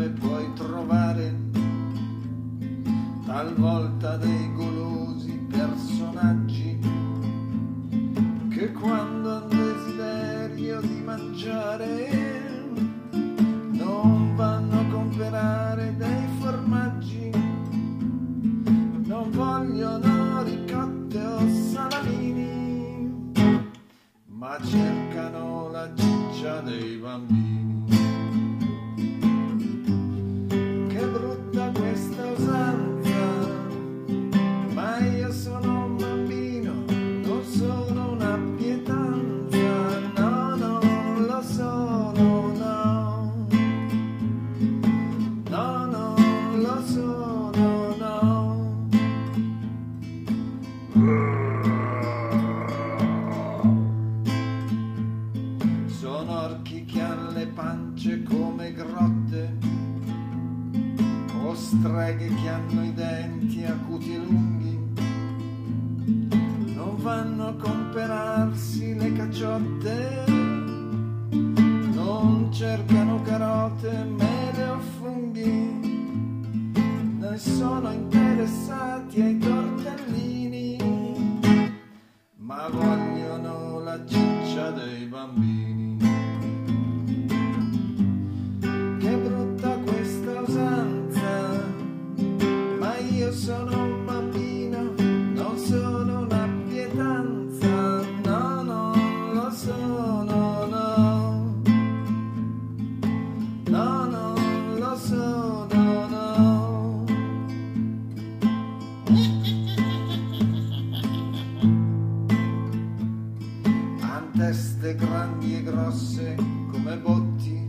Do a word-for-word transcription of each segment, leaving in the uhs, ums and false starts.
dove puoi trovare talvolta dei golosi personaggi che quando hanno desiderio di mangiare non vanno a comprare dei formaggi, non vogliono ricotte o salamini, ma cercano la ciccia dei bambini. Che brutta questa usanza, ma io sono un bambino, non sono una pietanza, no, non lo sono, no, no, non lo sono, no. Sono orchi che hanno le pance come grotte, o streghe che hanno i denti acuti e lunghi, non vanno a comperarsi le cacciotte, non cercano carote, mele o funghi, ne sono interessati ai tortellini, ma vogliono la ciccia dei bambini. Che brutta questa usanza, ma io sono un bambino, non sono una pietanza, no, non lo sono, no, no, non lo sono, no. Han teste grandi e grosse come botti,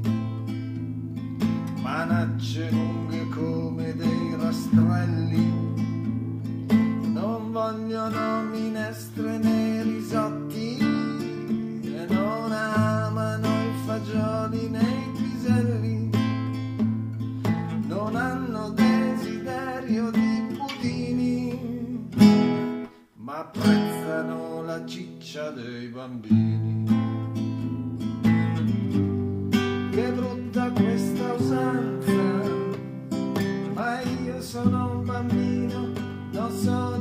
manacce lunghe come dei rastrelli, non vogliono minestre né risotti e non amano i fagioli né i piselli, non hanno desiderio di budini, ma apprezzano la ciccia dei bambini. Che brutta questa usanza, ma io sono un bambino, non sono